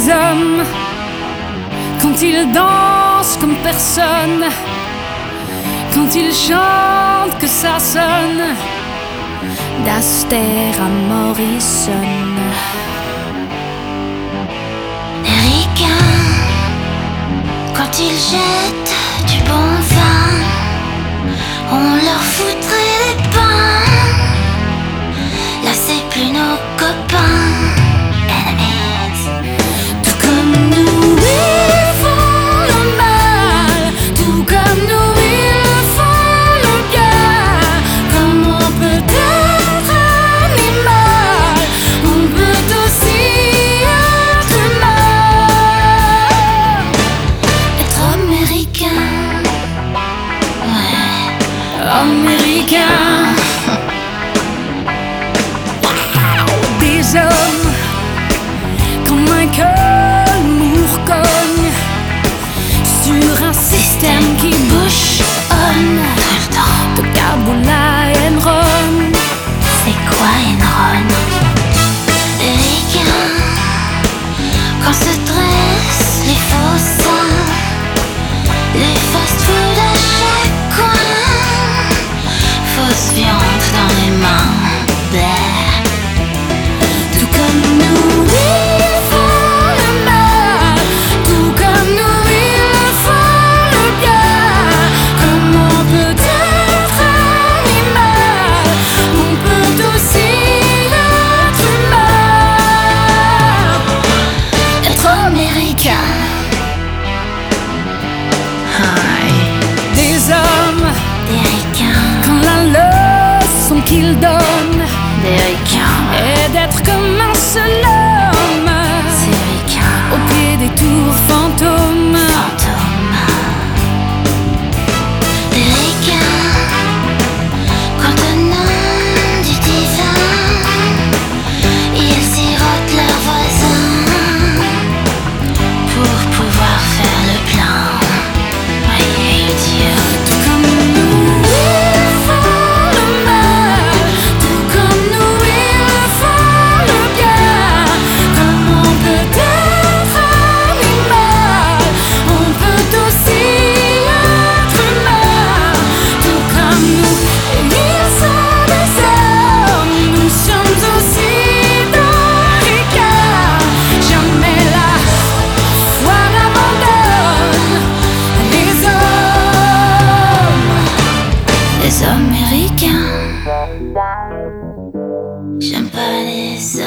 des hommes quand ils dansent comme personne, quand ils chantent que ça sonne d'Aster à Morrison. Les ricains, quand ils jettent du bon vin, on leur foutrait les pains. Là c'est plus nos copains. Enemies. Tout comme nous ils font le mal, tout comme nous ils font le bien. Comme on peut être animal, on peut aussi être humain. Être américain, ouais, Américain. Des hommes comme un cœur mourcogne sur un système qui bouchonne de Kaboul à Enron. c'est quoi Enron? Les ricains, quand se dressent les faux seins, les fast-food à chaque coin, fausse viande dans les mains. Bleh. Tout comme nous ils font le mal, tout comme nous ils font le bien. Comme on peut être animal, on peut aussi être humain. Être américain, Des hommes des ricains, quand la leçon qu'ils donnent des ricains, est d'être comme un seul homme c'est ricains, au pied des tours fantômes. fantômes. Des ricains, quand au nom du divin, ils sirotent leurs voisins pour pouvoir faire le plein. Voyez Dieu. Tout comme nous ils font le mal, tout comme nous ils font le bien. Comme on peut être animal, on peut aussi être humain. Tout comme nous ils sont des hommes, nous sommes aussi dans les cas. Jamais la foi n'abandonne les hommes. Les Américains, j'aime pas les